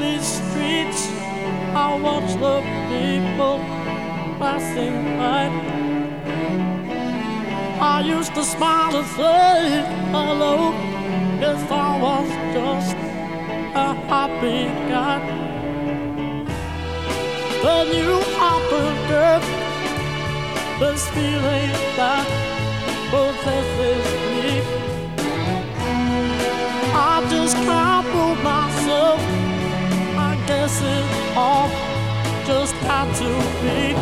empty streets, I watch the people passing by. I used to smile and say hello, yes, I was just a happy guy. Then you happened, girl, this feeling that possesses me. I just can't move myself, I guess it all just had to be.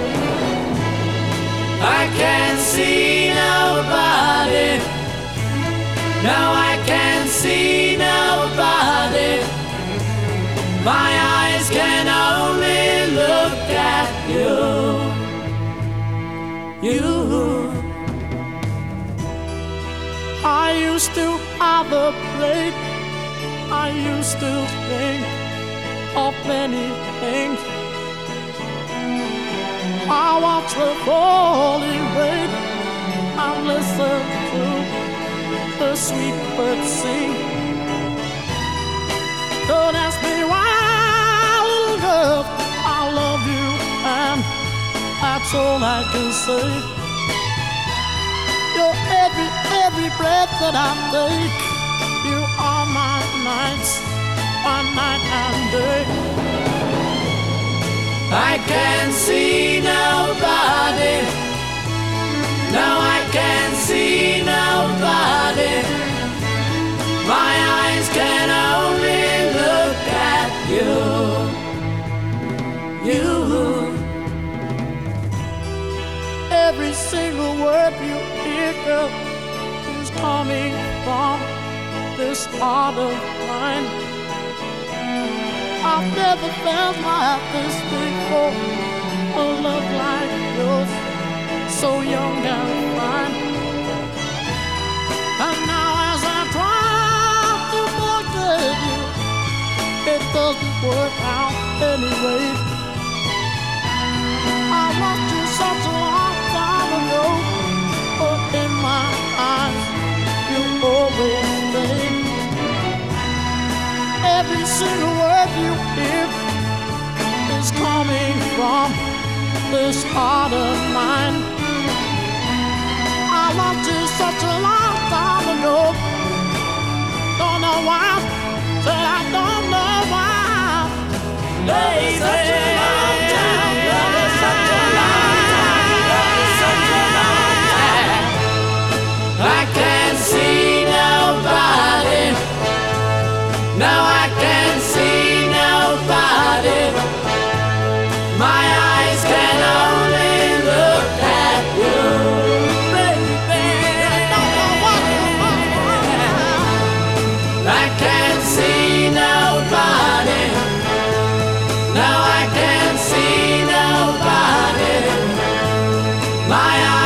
I can't see nobody. No, I can't see nobody. My eyes can only look at you. You. I used to have a plate, I used to think of many things. I watch the falling rain, I listen to the sweet birds sing. Don't ask me why, little girl, I love you, and that's all I can say. You're every breath that I take. You are my nights, my night and day. I can't see nobody. No, I can't see nobody. My eyes can only look at you. You. Every single word you hear, girl, is coming from this heart of mine. I've never felt like this before, a love like yours, so young and fine. And now as I try to forget you, it doesn't work out anyway. I loved you such a long time ago, but in my eyes, you always stay. Every single word you hear is coming from this heart of mine. I loved you such a long time ago. Don't know why, said I don't know why. Love is such a long time. Love is such a long time. Love is such a long time. I can't see nobody. No, I can't see nobody. My eyes can only look at you, baby. I can't see nobody. No, I can't see nobody. My eyes